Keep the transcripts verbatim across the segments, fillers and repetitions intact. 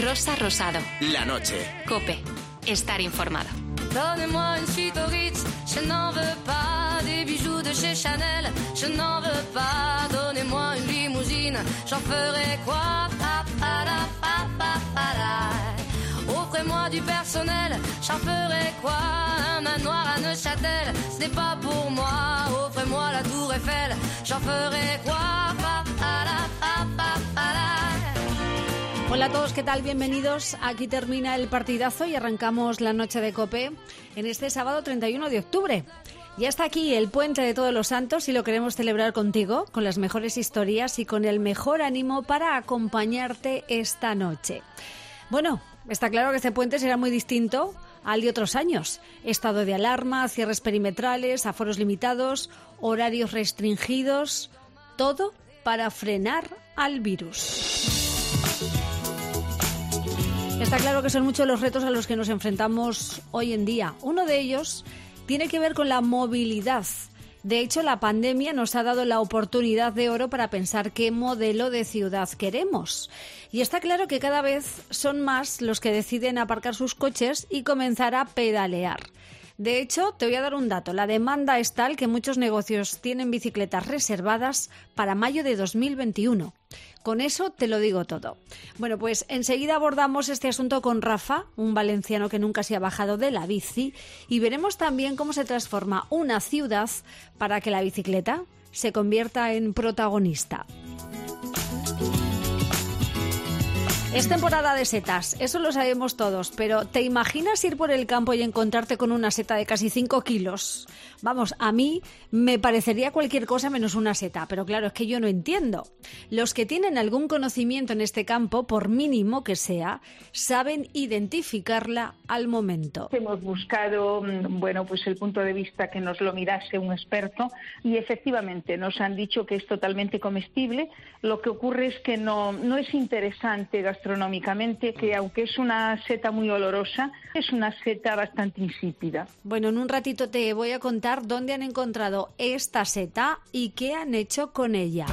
Rosa Rosado. La noche. COPE. Estar informado. Donnez-moi une suite au Ritz, je n'en veux pas. Des bijoux de chez Chanel, je n'en veux pas. Donnez-moi une limousine, j'en ferai quoi? Pa, pa, la, pa, pa, pa, la. Offrez-moi du personnel, j'en ferai quoi? Un manoir à Neuchâtel, ce n'est pas pour moi. Offrez-moi la tour Eiffel, j'en ferai quoi? Pa, pa, la, pa, pa, pa, la. Hola a todos, ¿qué tal? Bienvenidos. Aquí termina el partidazo y arrancamos la noche de COPE en este sábado treinta y uno de octubre. Ya está aquí el puente de Todos los Santos y lo queremos celebrar contigo, con las mejores historias y con el mejor ánimo para acompañarte esta noche. Bueno, está claro que este puente será muy distinto al de otros años. Estado de alarma, cierres perimetrales, aforos limitados, horarios restringidos, todo para frenar al virus. Está claro que son muchos los retos a los que nos enfrentamos hoy en día. Uno de ellos tiene que ver con la movilidad. De hecho, la pandemia nos ha dado la oportunidad de oro para pensar qué modelo de ciudad queremos. Y está claro que cada vez son más los que deciden aparcar sus coches y comenzar a pedalear. De hecho, te voy a dar un dato. La demanda es tal que muchos negocios tienen bicicletas reservadas para mayo de dos mil veintiuno. Con eso te lo digo todo. Bueno, pues enseguida abordamos este asunto con Rafa, un valenciano que nunca se ha bajado de la bici, y veremos también cómo se transforma una ciudad para que la bicicleta se convierta en protagonista. Es temporada de setas, eso lo sabemos todos, pero ¿te imaginas ir por el campo y encontrarte con una seta de casi cinco kilos? Vamos, a mí me parecería cualquier cosa menos una seta, pero claro, es que yo no entiendo. Los que tienen algún conocimiento en este campo, por mínimo que sea, saben identificarla al momento. Hemos buscado, bueno, pues el punto de vista que nos lo mirase un experto y efectivamente nos han dicho que es totalmente comestible. Lo que ocurre es que no, no es interesante gastronómicamente. Gastronómicamente, que aunque es una seta muy olorosa, es una seta bastante insípida. Bueno, en un ratito te voy a contar dónde han encontrado esta seta y qué han hecho con ella.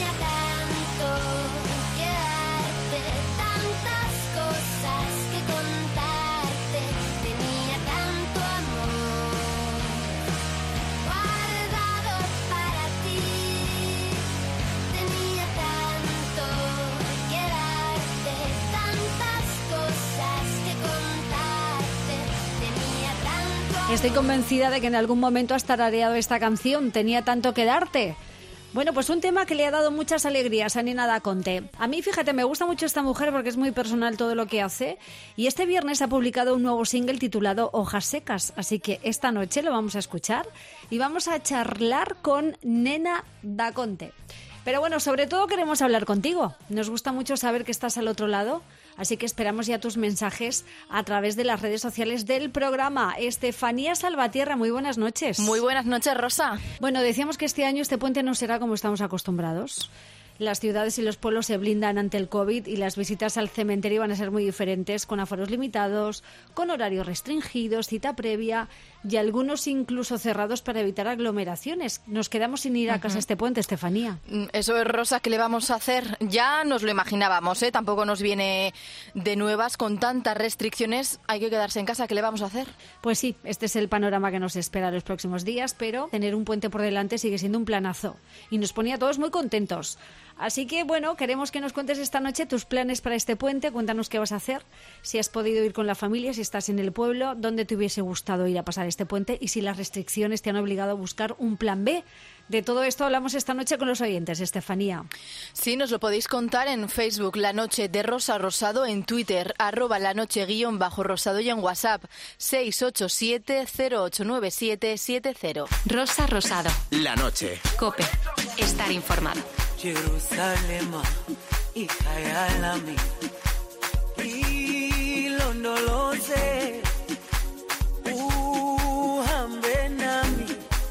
Estoy convencida de que en algún momento has tarareado esta canción, Tenía tanto que darte. Bueno, pues un tema que le ha dado muchas alegrías a Nena Daconte. A mí, fíjate, me gusta mucho esta mujer porque es muy personal todo lo que hace. Y este viernes ha publicado un nuevo single titulado Hojas Secas. Así que esta noche lo vamos a escuchar y vamos a charlar con Nena Daconte. Pero bueno, sobre todo queremos hablar contigo. Nos gusta mucho saber que estás al otro lado. Así que esperamos ya tus mensajes a través de las redes sociales del programa. Estefanía Salvatierra, muy buenas noches. Muy buenas noches, Rosa. Bueno, decíamos que este año este puente no será como estamos acostumbrados. Las ciudades y los pueblos se blindan ante el COVID y las visitas al cementerio van a ser muy diferentes, con aforos limitados, con horarios restringidos, cita previa y algunos incluso cerrados para evitar aglomeraciones. Nos quedamos sin ir a casa uh-huh. este puente, Estefanía. Eso es, Rosa, ¿qué le vamos a hacer? Ya nos lo imaginábamos, ¿eh? Tampoco nos viene de nuevas con tantas restricciones. Hay que quedarse en casa, ¿qué le vamos a hacer? Pues sí, este es el panorama que nos espera los próximos días, pero tener un puente por delante sigue siendo un planazo y nos ponía a todos muy contentos. Así que, bueno, queremos que nos cuentes esta noche tus planes para este puente. Cuéntanos qué vas a hacer, si has podido ir con la familia, si estás en el pueblo, dónde te hubiese gustado ir a pasar este puente y si las restricciones te han obligado a buscar un plan B. De todo esto hablamos esta noche con los oyentes, Estefanía. Sí, nos lo podéis contar en Facebook, La Noche de Rosa Rosado, en Twitter, arroba la noche guión bajo rosado y en WhatsApp, seis ocho siete cero ocho nueve siete siete cero. Rosa Rosado. La noche. COPE. Estar informado. Jerusalem, Ikayalami, Ilondoloze, uhambe nami,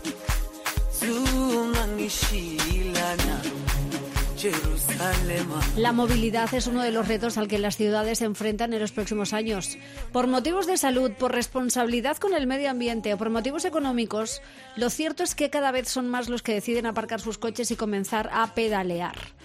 zungangishilana, Jerusalem. La movilidad es uno de los retos al que las ciudades se enfrentan en los próximos años. Por motivos de salud, por responsabilidad con el medio ambiente o por motivos económicos, lo cierto es que cada vez son más los que deciden aparcar sus coches y comenzar a pedalear.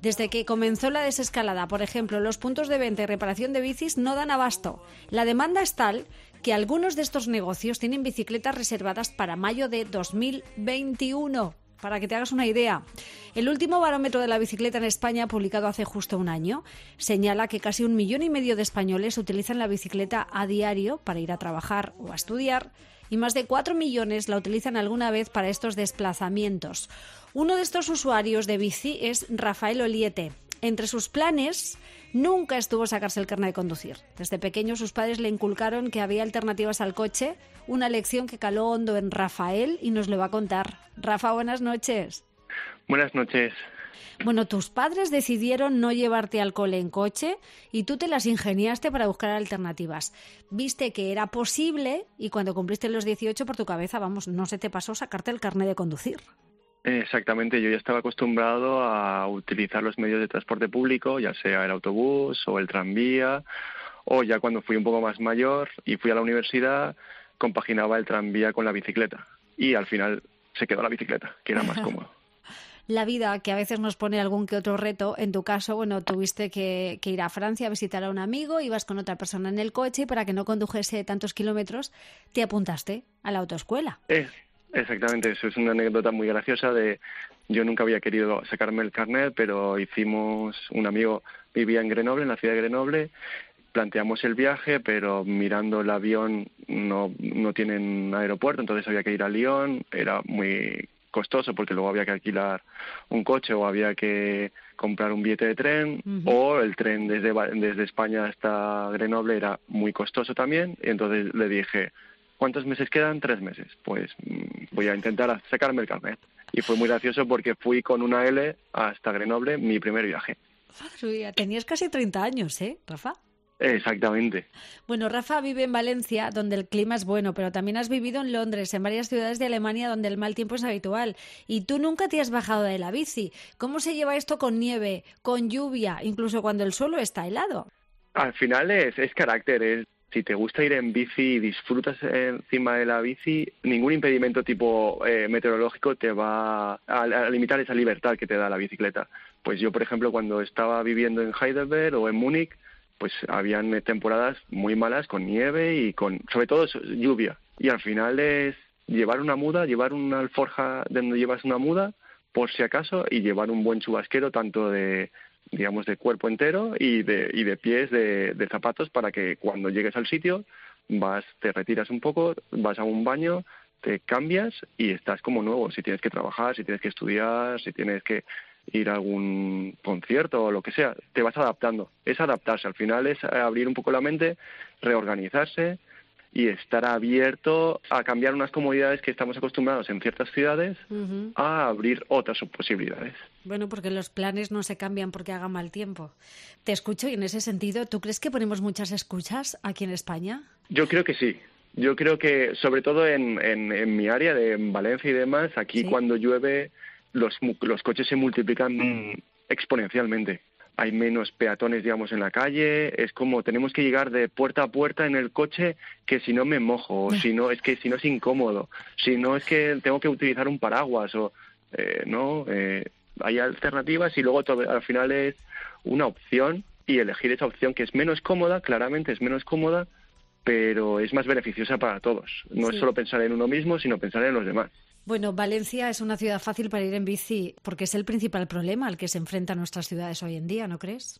Desde que comenzó la desescalada, por ejemplo, los puntos de venta y reparación de bicis no dan abasto. La demanda es tal que algunos de estos negocios tienen bicicletas reservadas para mayo de dos mil veintiuno. Para que te hagas una idea, el último barómetro de la bicicleta en España, publicado hace justo un año, señala que casi un millón y medio de españoles utilizan la bicicleta a diario para ir a trabajar o a estudiar y más de cuatro millones la utilizan alguna vez para estos desplazamientos. Uno de estos usuarios de bici es Rafael Oliete. Entre sus planes nunca estuvo sacarse el carnet de conducir. Desde pequeño sus padres le inculcaron que había alternativas al coche, una lección que caló hondo en Rafael y nos lo va a contar. Rafa, buenas noches. Buenas noches. Bueno, tus padres decidieron no llevarte al cole en coche y tú te las ingeniaste para buscar alternativas. Viste que era posible y cuando cumpliste los dieciocho por tu cabeza, vamos, no se te pasó sacarte el carnet de conducir. Exactamente, yo ya estaba acostumbrado a utilizar los medios de transporte público, ya sea el autobús o el tranvía, o ya cuando fui un poco más mayor y fui a la universidad, compaginaba el tranvía con la bicicleta. Y al final se quedó la bicicleta, que era más cómodo. La vida, que a veces nos pone algún que otro reto. En tu caso, bueno, tuviste que, que ir a Francia a visitar a un amigo, ibas con otra persona en el coche y para que no condujese tantos kilómetros, te apuntaste a la autoescuela. Eh, exactamente, eso es una anécdota muy graciosa de... Yo nunca había querido sacarme el carnet, pero hicimos... Un amigo vivía en Grenoble, en la ciudad de Grenoble, planteamos el viaje, pero mirando el avión no, no tienen aeropuerto, entonces había que ir a Lyon, era muy costoso porque luego había que alquilar un coche o había que comprar un billete de tren, uh-huh. o el tren desde, desde España hasta Grenoble era muy costoso también, y entonces le dije, ¿cuántos meses quedan? Tres meses. Pues voy a intentar sacarme el carnet. Y fue muy gracioso porque fui con una L hasta Grenoble, mi primer viaje. Madre mía, tenías casi treinta años, ¿eh, Rafa? Exactamente. Bueno, Rafa vive en Valencia, donde el clima es bueno, pero también has vivido en Londres, en varias ciudades de Alemania donde el mal tiempo es habitual. Y tú nunca te has bajado de la bici. ¿Cómo se lleva esto con nieve, con lluvia, incluso cuando el suelo está helado? Al final es, es carácter, es, si te gusta ir en bici y disfrutas encima de la bici, ningún impedimento tipo eh, meteorológico te va a, a limitar esa libertad que te da la bicicleta. Pues yo, por ejemplo, cuando estaba viviendo en Heidelberg o en Múnich, pues habían temporadas muy malas con nieve y con, sobre todo, lluvia. Y al final es llevar una muda, llevar una alforja donde llevas una muda, por si acaso, y llevar un buen chubasquero tanto de, digamos, de cuerpo entero y de, y de pies, de, de zapatos, para que cuando llegues al sitio vas, te retiras un poco, vas a un baño, te cambias y estás como nuevo. Si tienes que trabajar, si tienes que estudiar, si tienes que ir a algún concierto o lo que sea, te vas adaptando. Es adaptarse, al final es abrir un poco la mente, reorganizarse y estar abierto a cambiar unas comodidades que estamos acostumbrados en ciertas ciudades, uh-huh. a abrir otras posibilidades. Bueno, porque los planes no se cambian porque haga mal tiempo. Te escucho y en ese sentido, ¿tú crees que ponemos muchas escuchas aquí en España? Yo creo que sí. Yo creo que, sobre todo en, en, en mi área de en Valencia y demás, aquí ¿sí? Cuando llueve los, los coches se multiplican mm. exponencialmente. Hay menos peatones, digamos, en la calle. Es como tenemos que llegar de puerta a puerta en el coche, que si no me mojo, o si no es que si no es incómodo, si no es que tengo que utilizar un paraguas o eh, no. Eh, hay alternativas y luego todo, al final es una opción y elegir esa opción que es menos cómoda, claramente es menos cómoda, pero es más beneficiosa para todos. No sí. es solo pensar en uno mismo, sino pensar en los demás. Bueno, Valencia es una ciudad fácil para ir en bici porque es el principal problema al que se enfrentan nuestras ciudades hoy en día, ¿no crees?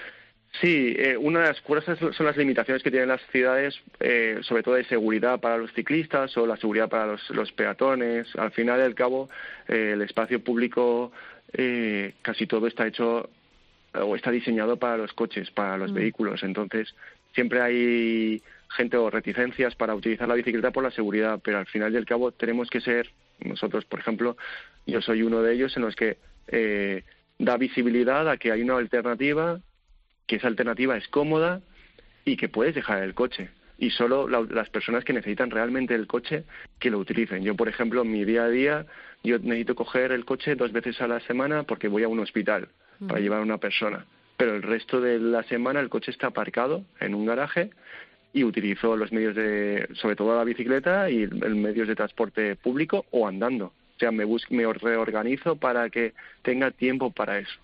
Sí, eh, una de las cosas son las limitaciones que tienen las ciudades, eh, sobre todo de seguridad para los ciclistas o la seguridad para los, los peatones. Al final y al cabo, eh, el espacio público, eh, casi todo está hecho o está diseñado para los coches, para los mm. vehículos. Entonces, siempre hay gente o reticencias para utilizar la bicicleta por la seguridad, pero al final y al cabo tenemos que ser, nosotros, por ejemplo, yo soy uno de ellos en los que eh, da visibilidad a que hay una alternativa, que esa alternativa es cómoda y que puedes dejar el coche. Y solo la, las personas que necesitan realmente el coche, que lo utilicen. Yo, por ejemplo, en mi día a día, yo necesito coger el coche dos veces a la semana porque voy a un hospital uh-huh. para llevar a una persona. Pero el resto de la semana el coche está aparcado en un garaje y utilizo los medios de, sobre todo la bicicleta y el medios de transporte público o andando. O sea, me, bus- me reorganizo para que tenga tiempo para eso.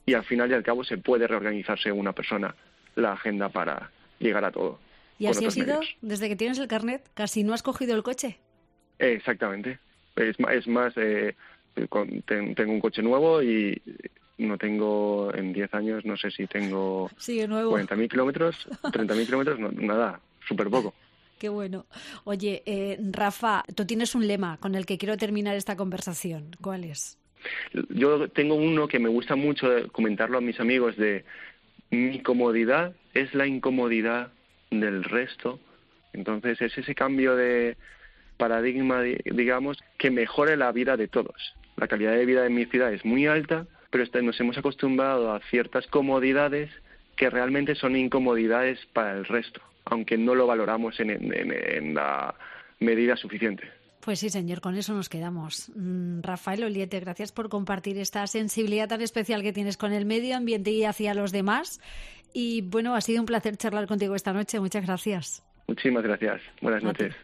y al final y al cabo se puede reorganizar según una persona la agenda para llegar a todo. ¿Y así ha sido desde que tienes el carnet? ¿Casi no has cogido el coche? Eh, exactamente. Es, es más, eh, con, ten, tengo un coche nuevo y no tengo, en diez años, no sé si tengo Sigue nuevo. cuarenta mil kilómetros, treinta mil kilómetros, no, nada, súper poco. Qué bueno. Oye, eh, Rafa, tú tienes un lema con el que quiero terminar esta conversación. ¿Cuál es? Yo tengo uno que me gusta mucho comentarlo a mis amigos, de mi comodidad es la incomodidad del resto. Entonces es ese cambio de paradigma, digamos, que mejore la vida de todos. La calidad de vida en mi ciudad es muy alta, pero nos hemos acostumbrado a ciertas comodidades que realmente son incomodidades para el resto, aunque no lo valoramos en, en, en la medida suficiente. Pues sí, señor, con eso nos quedamos. Mm, Rafael Oliete, gracias por compartir esta sensibilidad tan especial que tienes con el medio ambiente y hacia los demás. Y bueno, ha sido un placer charlar contigo esta noche. Muchas gracias. Muchísimas gracias. Buenas noches.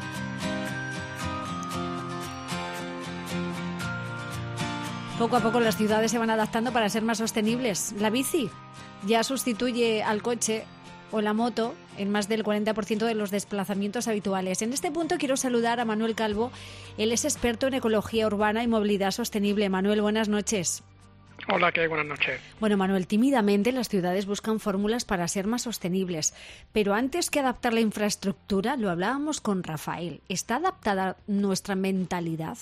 Poco a poco las ciudades se van adaptando para ser más sostenibles. La bici ya sustituye al coche o la moto en más del cuarenta por ciento de los desplazamientos habituales. En este punto quiero saludar a Manuel Calvo. Él es experto en ecología urbana y movilidad sostenible. Manuel, buenas noches. Hola, ¿qué hay? Buenas noches. Bueno, Manuel, tímidamente las ciudades buscan fórmulas para ser más sostenibles, pero antes que adaptar la infraestructura, lo hablábamos con Rafael, ¿está adaptada nuestra mentalidad?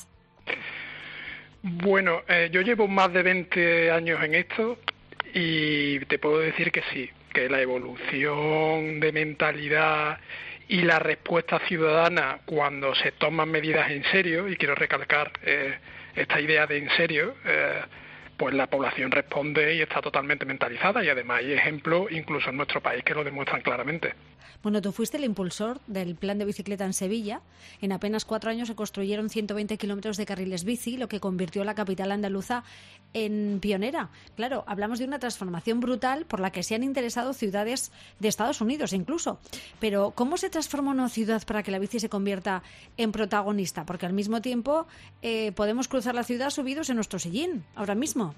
Bueno, eh, yo llevo más de veinte años en esto y te puedo decir que sí, que la evolución de mentalidad y la respuesta ciudadana cuando se toman medidas en serio, y quiero recalcar eh, esta idea de en serio, eh, pues la población responde y está totalmente mentalizada, y además hay ejemplos incluso en nuestro país que lo demuestran claramente. Bueno, tú fuiste el impulsor del plan de bicicleta en Sevilla. En apenas cuatro años se construyeron ciento veinte kilómetros de carriles bici, lo que convirtió la capital andaluza en pionera. Claro, hablamos de una transformación brutal por la que se han interesado ciudades de Estados Unidos incluso. Pero, ¿cómo se transforma una ciudad para que la bici se convierta en protagonista? Porque al mismo tiempo eh, podemos cruzar la ciudad subidos en nuestro sillín, ahora mismo.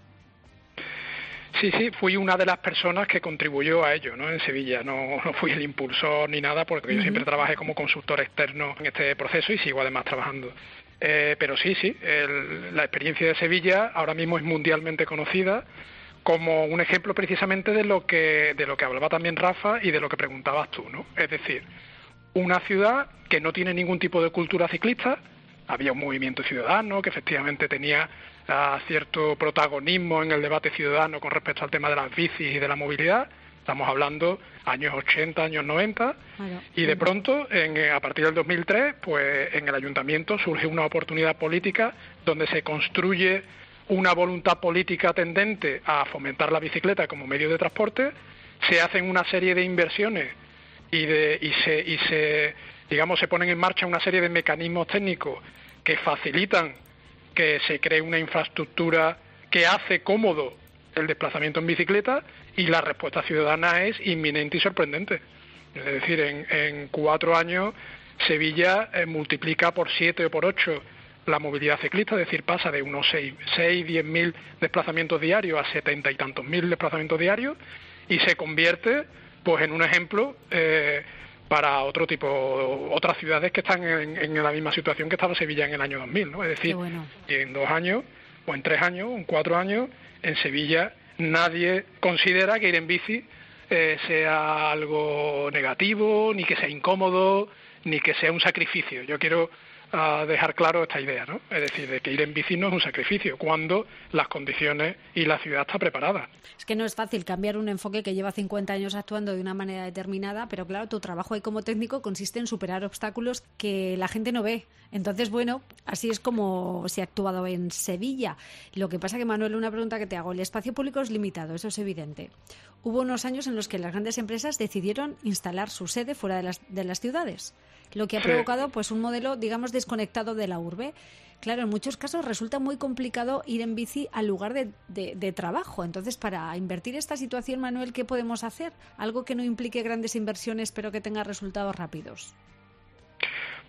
Sí, sí, fui una de las personas que contribuyó a ello, ¿no? En Sevilla, no, no fui el impulsor ni nada, porque uh-huh. yo siempre trabajé como consultor externo en este proceso y sigo además trabajando. Eh, pero sí, sí, el, la experiencia de Sevilla ahora mismo es mundialmente conocida como un ejemplo precisamente de lo que de lo que hablaba también Rafa y de lo que preguntabas tú, ¿no? Es decir, una ciudad que no tiene ningún tipo de cultura ciclista. Había un movimiento ciudadano que efectivamente tenía uh, cierto protagonismo en el debate ciudadano con respecto al tema de las bicis y de la movilidad. Estamos hablando años ochenta, años noventa, bueno, y de pronto, en, a partir del dos mil tres, pues en el ayuntamiento surge una oportunidad política donde se construye una voluntad política tendente a fomentar la bicicleta como medio de transporte, se hacen una serie de inversiones y, de, y, se, y se, digamos, se ponen en marcha una serie de mecanismos técnicos que facilitan que se cree una infraestructura que hace cómodo el desplazamiento en bicicleta, y la respuesta ciudadana es inminente y sorprendente. Es decir, en, en cuatro años Sevilla eh, multiplica por siete o por ocho la movilidad ciclista, es decir, pasa de unos seis, diez mil desplazamientos diarios a setenta y tantos mil desplazamientos diarios, y se convierte pues en un ejemplo eh, para otro tipo, otras ciudades que están en, en la misma situación que estaba Sevilla en el año dos mil, ¿no? Es decir, bueno. en dos años, o en tres años, o en cuatro años, en Sevilla nadie considera que ir en bici eh, sea algo negativo, ni que sea incómodo, ni que sea un sacrificio. Yo quiero uh, dejar claro esta idea, ¿no? Es decir, de que ir en bici no es un sacrificio, cuando las condiciones y la ciudad está preparada. Es que no es fácil cambiar un enfoque que lleva cincuenta años actuando de una manera determinada, pero claro, tu trabajo ahí como técnico consiste en superar obstáculos que la gente no ve. Entonces, bueno, así es como se ha actuado en Sevilla. Lo que pasa que, Manuel, una pregunta que te hago. El espacio público es limitado, eso es evidente. Hubo unos años en los que las grandes empresas decidieron instalar su sede fuera de las, de las ciudades, lo que ha provocado pues un modelo, digamos, desconectado de la urbe. Claro, en muchos casos resulta muy complicado ir en bici al lugar de, de, de trabajo. Entonces, para invertir esta situación, Manuel, ¿qué podemos hacer? Algo que no implique grandes inversiones, pero que tenga resultados rápidos.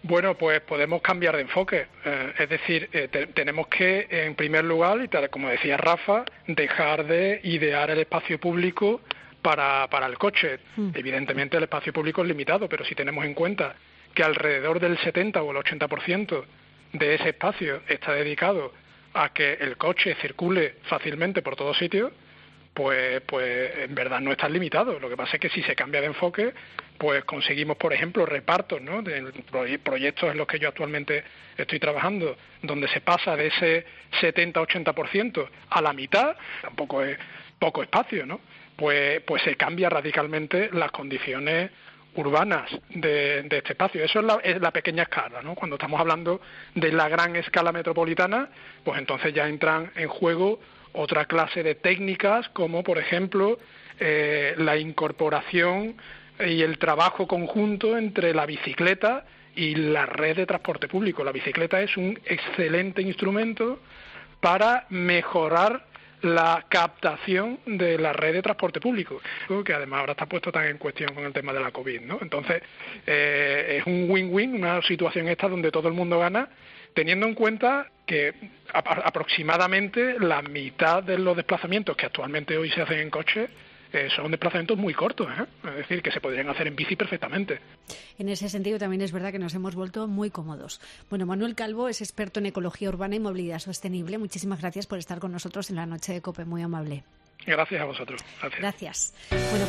Bueno, pues podemos cambiar de enfoque. Eh, es decir, eh, te, tenemos que, en primer lugar, y tal como decía Rafa, dejar de idear el espacio público para, para el coche. Mm. Evidentemente el espacio público es limitado, pero si tenemos en cuenta que alrededor del setenta o el ochenta por ciento de ese espacio está dedicado a que el coche circule fácilmente por todos sitios, pues, pues en verdad no está limitado. Lo que pasa es que si se cambia de enfoque, pues conseguimos, por ejemplo, repartos, ¿no?, de proyectos en los que yo actualmente estoy trabajando, donde se pasa de ese setenta a ochenta por ciento a la mitad, tampoco es poco espacio, ¿no? Pues, pues se cambia radicalmente las condiciones urbanas de, de este espacio. Eso es la, es la pequeña escala, ¿no? Cuando estamos hablando de la gran escala metropolitana, pues entonces ya entran en juego otra clase de técnicas, como por ejemplo eh, la incorporación y el trabajo conjunto entre la bicicleta y la red de transporte público. La bicicleta es un excelente instrumento para mejorar la captación de la red de transporte público, que además ahora está puesto tan en cuestión con el tema de la COVID, ¿no? Entonces, eh, es un win-win, una situación esta donde todo el mundo gana, teniendo en cuenta que a- aproximadamente la mitad de los desplazamientos que actualmente hoy se hacen en coche eh, son desplazamientos muy cortos, ¿eh? Es decir, que se podrían hacer en bici perfectamente. En ese sentido también es verdad que nos hemos vuelto muy cómodos. Bueno, Manuel Calvo es experto en ecología urbana y movilidad sostenible. Muchísimas gracias por estar con nosotros en la noche de COPE, muy amable. Gracias a vosotros. Gracias. Gracias. Bueno,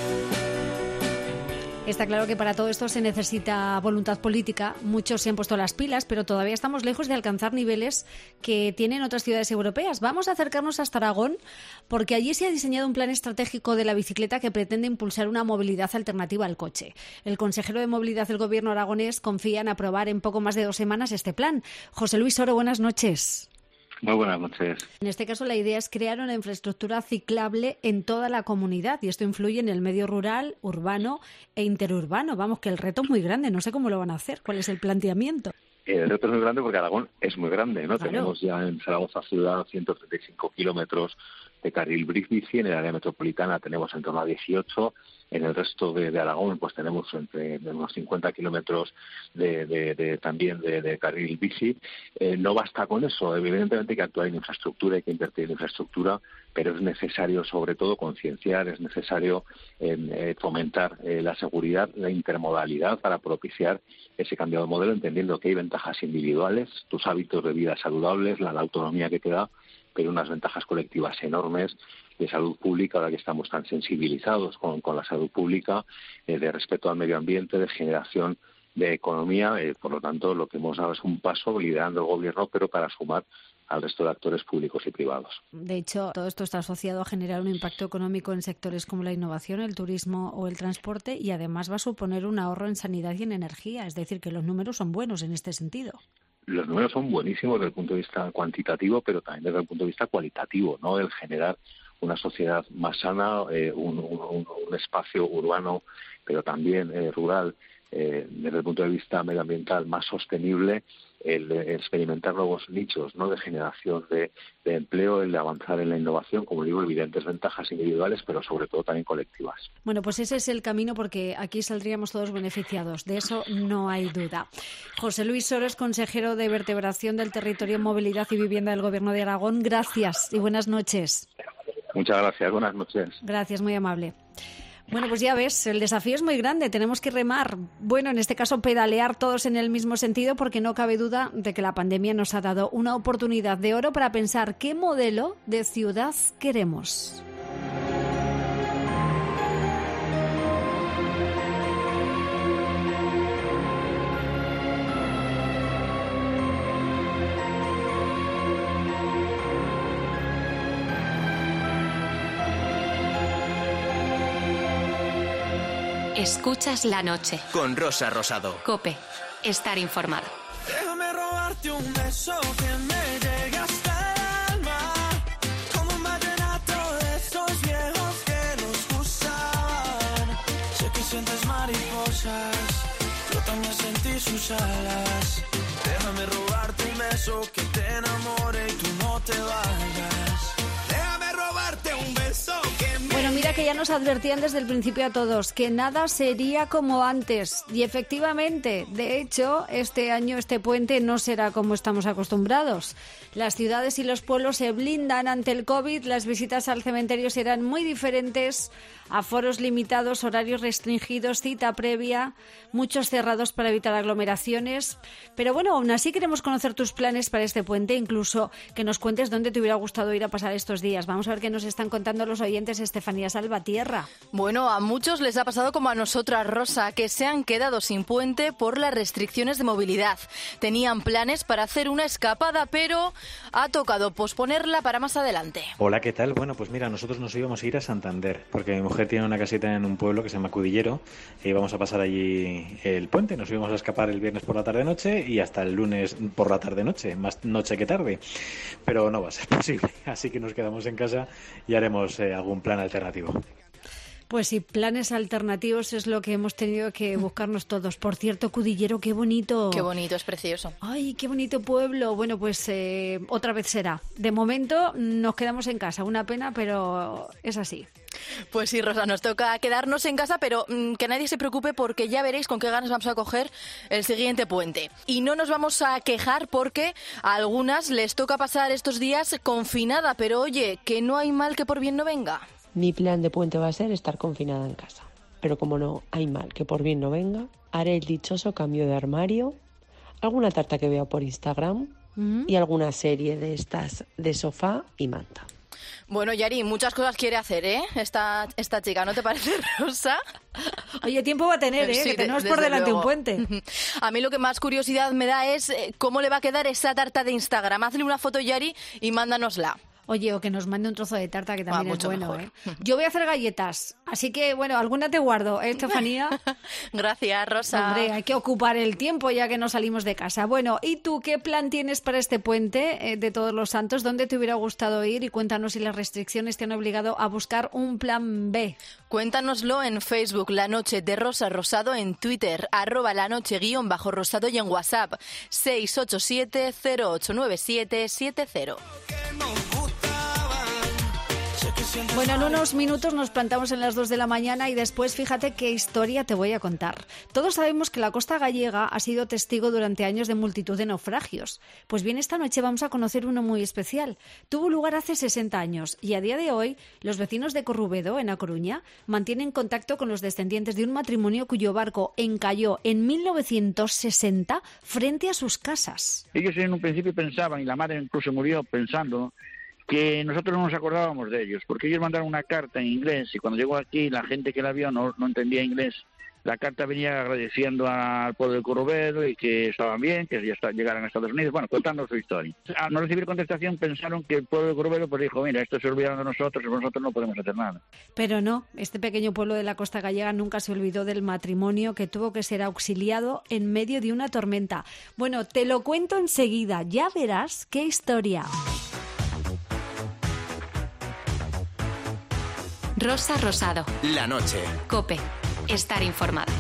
está claro que para todo esto se necesita voluntad política. Muchos se han puesto las pilas, pero todavía estamos lejos de alcanzar niveles que tienen otras ciudades europeas. Vamos a acercarnos hasta Aragón, porque allí se ha diseñado un plan estratégico de la bicicleta que pretende impulsar una movilidad alternativa al coche. El consejero de Movilidad del Gobierno aragonés confía en aprobar en poco más de dos semanas este plan. José Luis Oro, buenas noches. Muy buenas noches. En este caso, la idea es crear una infraestructura ciclable en toda la comunidad y esto influye en el medio rural, urbano e interurbano. Vamos, que el reto es muy grande. No sé cómo lo van a hacer. ¿Cuál es el planteamiento? El reto es muy grande porque Aragón es muy grande, ¿no? Claro. Tenemos ya en Zaragoza ciudad ciento treinta y cinco kilómetros de carril bici, en el área metropolitana tenemos en torno a dieciocho, en el resto de, de Aragón pues tenemos entre unos cincuenta kilómetros de, de, de, también de, de carril bici. Eh, no basta con eso, evidentemente hay que actuar en infraestructura, hay que invertir en infraestructura, pero es necesario sobre todo concienciar, es necesario eh, eh, fomentar eh, la seguridad, la intermodalidad para propiciar ese cambio de modelo, entendiendo que hay ventajas individuales, tus hábitos de vida saludables, la, la autonomía que te da, pero unas ventajas colectivas enormes de salud pública, ahora que estamos tan sensibilizados con, con la salud pública, eh, de respeto al medio ambiente, de generación de economía. Eh, por lo tanto, lo que hemos dado es un paso liderando el gobierno, pero para sumar al resto de actores públicos y privados. De hecho, todo esto está asociado a generar un impacto económico en sectores como la innovación, el turismo o el transporte y además va a suponer un ahorro en sanidad y en energía. Es decir, que los números son buenos en este sentido. Los números son buenísimos desde el punto de vista cuantitativo, pero también desde el punto de vista cualitativo, ¿no? El generar una sociedad más sana, eh, un, un, un espacio urbano, pero también eh, rural, eh, desde el punto de vista medioambiental más sostenible, el, el experimentar nuevos nichos, ¿no?, de generación de, de empleo, el de avanzar en la innovación, como digo, evidentes ventajas individuales, pero sobre todo también colectivas. Bueno, pues ese es el camino porque aquí saldríamos todos beneficiados, de eso no hay duda. José Luis Oro es consejero de Vertebración del Territorio, Movilidad y Vivienda del Gobierno de Aragón. Gracias y buenas noches. Muchas gracias, buenas noches. Gracias, muy amable. Bueno, pues ya ves, el desafío es muy grande, tenemos que remar, bueno, en este caso pedalear todos en el mismo sentido porque no cabe duda de que la pandemia nos ha dado una oportunidad de oro para pensar qué modelo de ciudad queremos. Escuchas la noche. Con Rosa Rosado. COPE. Estar informado. Déjame robarte un beso que me llegue hasta el alma, como un vallenato de esos viejos que nos usaban. Sé que sientes mariposas, yo también sentí sus alas. Déjame robarte un beso que te enamore y tú no te vayas. Déjame robarte robarte un beso que me... Bueno, mira que ya nos advertían desde el principio a todos que nada sería como antes. Y efectivamente, de hecho, este año este puente no será como estamos acostumbrados. Las ciudades y los pueblos se blindan ante el COVID, las visitas al cementerio serán muy diferentes, aforos limitados, horarios restringidos, cita previa, muchos cerrados para evitar aglomeraciones. Pero bueno, aún así queremos conocer tus planes para este puente, incluso que nos cuentes dónde te hubiera gustado ir a pasar estos días. Vamos a ver qué nos están contando los oyentes. Estefanía Salvatierra. Bueno, a muchos les ha pasado como a nosotras, Rosa, que se han quedado sin puente por las restricciones de movilidad. Tenían planes para hacer una escapada, pero ha tocado posponerla para más adelante. Hola, ¿qué tal? Bueno, pues mira, nosotros nos íbamos a ir a Santander, porque mi mujer tiene una casita en un pueblo que se llama Cudillero, y íbamos a pasar allí el puente. Nos íbamos a escapar el viernes por la tarde-noche y hasta el lunes por la tarde-noche, más noche que tarde. Pero no va a ser posible, así que nos quedamos en casa y haremos eh, algún plan alternativo. Pues sí, planes alternativos es lo que hemos tenido que buscarnos todos. Por cierto, Cudillero, qué bonito. Qué bonito, es precioso. Ay, qué bonito pueblo. Bueno, pues eh, otra vez será. De momento nos quedamos en casa. Una pena, pero es así. Pues sí, Rosa, nos toca quedarnos en casa, pero mmm, que nadie se preocupe porque ya veréis con qué ganas vamos a coger el siguiente puente. Y no nos vamos a quejar porque a algunas les toca pasar estos días confinada, pero oye, que no hay mal que por bien no venga. Mi plan de puente va a ser estar confinada en casa. Pero como no hay mal que por bien no venga, haré el dichoso cambio de armario, alguna tarta que vea por Instagram mm. y alguna serie de estas de sofá y manta. Bueno, Yari, muchas cosas quiere hacer, ¿eh? Esta, esta chica, ¿no te parece, Rosa? Oye, tiempo va a tener, ¿eh? Sí, que tenemos por delante luego un puente. A mí lo que más curiosidad me da es cómo le va a quedar esa tarta de Instagram. Hazle una foto, Yari, y mándanosla. Oye, o que nos mande un trozo de tarta, que también ah, es bueno, mejor. ¿eh? Yo voy a hacer galletas, así que, bueno, alguna te guardo, ¿eh, Estefanía? Gracias, Rosa. Hombre, hay que ocupar el tiempo ya que no salimos de casa. Bueno, ¿y tú qué plan tienes para este puente eh, de Todos los Santos? ¿Dónde te hubiera gustado ir? Y cuéntanos si las restricciones te han obligado a buscar un plan B. Cuéntanoslo en Facebook, La Noche de Rosa Rosado, en Twitter, arroba la noche guión bajo rosado, y en WhatsApp, seis ocho siete, cero ocho nueve siete, siete cero. Bueno, en unos minutos nos plantamos en las dos de la mañana y después fíjate qué historia te voy a contar. Todos sabemos que la costa gallega ha sido testigo durante años de multitud de naufragios. Pues bien, esta noche vamos a conocer uno muy especial. Tuvo lugar hace sesenta años y a día de hoy los vecinos de Corrubedo, en A Coruña, mantienen contacto con los descendientes de un matrimonio cuyo barco encalló en mil novecientos sesenta frente a sus casas. Ellos en un principio pensaban, y la madre incluso murió pensando, que nosotros no nos acordábamos de ellos, porque ellos mandaron una carta en inglés y cuando llegó aquí la gente que la vio no, no entendía inglés. La carta venía agradeciendo al pueblo de Corrubedo y que estaban bien, que ya está, llegaran a Estados Unidos, bueno, contando su historia. Al no recibir contestación pensaron que el pueblo de Corrubedo pues dijo, mira, esto se olvidaron de nosotros y nosotros no podemos hacer nada. Pero no, este pequeño pueblo de la costa gallega nunca se olvidó del matrimonio que tuvo que ser auxiliado en medio de una tormenta. Bueno, te lo cuento enseguida, ya verás qué historia. Rosa Rosado. La noche. COPE. Estar informado.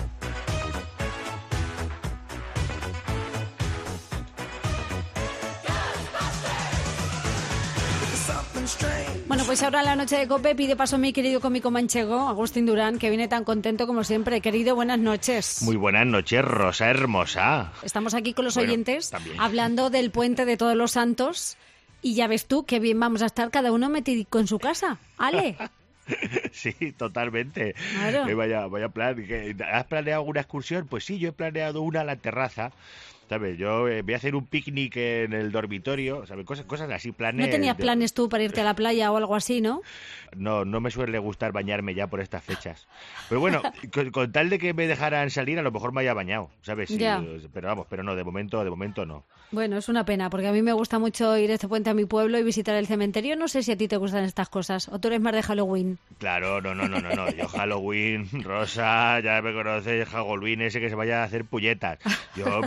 Bueno, pues ahora en la noche de COPE pide paso a mi querido cómico manchego, Agustín Durán, que viene tan contento como siempre. Querido, buenas noches. Muy buenas noches, Rosa hermosa. Estamos aquí con los bueno, oyentes también. hablando del puente de Todos los Santos y ya ves tú qué bien vamos a estar cada uno metido en su casa. ¿Ale? Sí, totalmente. Claro. Eh, vaya, vaya plan. ¿Has planeado alguna excursión? Pues sí, yo he planeado una a la terraza. ¿Sabes? Yo eh, voy a hacer un picnic en el dormitorio, ¿sabes? Cosas, cosas así, planes... ¿No tenías de... planes tú para irte a la playa o algo así, no? No, no me suele gustar bañarme ya por estas fechas. Pero bueno, con, con tal de que me dejaran salir, a lo mejor me haya bañado, ¿sabes? Sí, ya. Pero vamos, pero no, de momento, de momento no. Bueno, es una pena, porque a mí me gusta mucho ir este puente a mi pueblo y visitar el cementerio. No sé si a ti te gustan estas cosas, o tú eres más de Halloween. Claro, no, no, no, no, no. Yo Halloween, Rosa, ya me conoces, Halloween ese que se vaya a hacer pulletas. Yo me gusta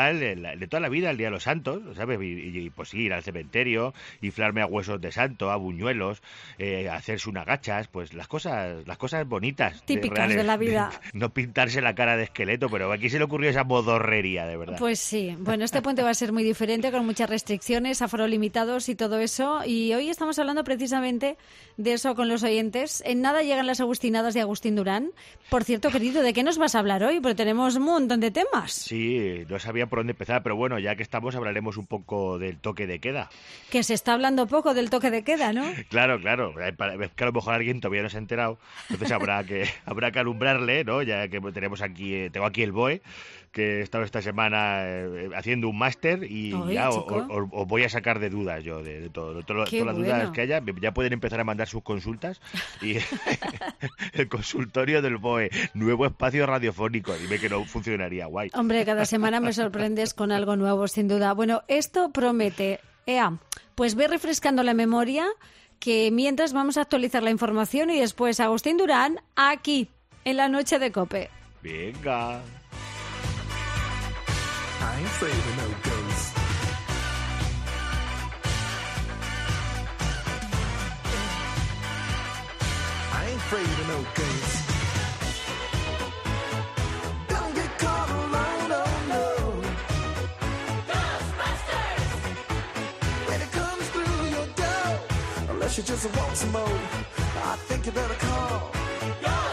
normal, de, de toda la vida, el Día de los Santos, ¿sabes? Y, y, y pues ir al cementerio, inflarme a huesos de santo, a buñuelos, eh, hacerse unas gachas, pues las cosas las cosas bonitas. Típicas de, de la vida. No pintarse la cara de esqueleto, pero aquí se le ocurrió esa modorrería, de verdad. Pues sí. Bueno, este puente va a ser muy diferente, con muchas restricciones, aforo limitados y todo eso. Y hoy estamos hablando precisamente de eso con los oyentes. En nada llegan las agustinadas de Agustín Durán. Por cierto, querido, ¿de qué nos vas a hablar hoy? Porque tenemos un montón de temas. Sí, no sabía por dónde empezar, pero bueno, ya que estamos hablaremos un poco del toque de queda. Que se está hablando poco del toque de queda, ¿no? Claro, claro. Es que a lo mejor alguien todavía no se ha enterado. Entonces habrá que habrá que alumbrarle, ¿no? Ya que tenemos aquí, eh, tengo aquí el B O E, que he estado esta semana eh, haciendo un máster y Oye, ya chico. os, os- os voy a sacar de dudas yo, de, de todo, de todo- Qué todas las bueno. dudas que haya. Ya pueden empezar a mandar sus consultas. Y el consultorio del B O E, nuevo espacio radiofónico. Dime que no funcionaría, guay. Hombre, cada semana me sorprendes con algo nuevo, sin duda. Bueno, esto promete. Ea, pues ve refrescando la memoria, que mientras vamos a actualizar la información y después Agustín Durán aquí, en la noche de COPE. Venga. I ain't afraid of no ghosts. I ain't afraid of no ghosts. Don't get caught alone, oh no. Ghostbusters! When it comes through your door, unless you just want some more, I think you better call.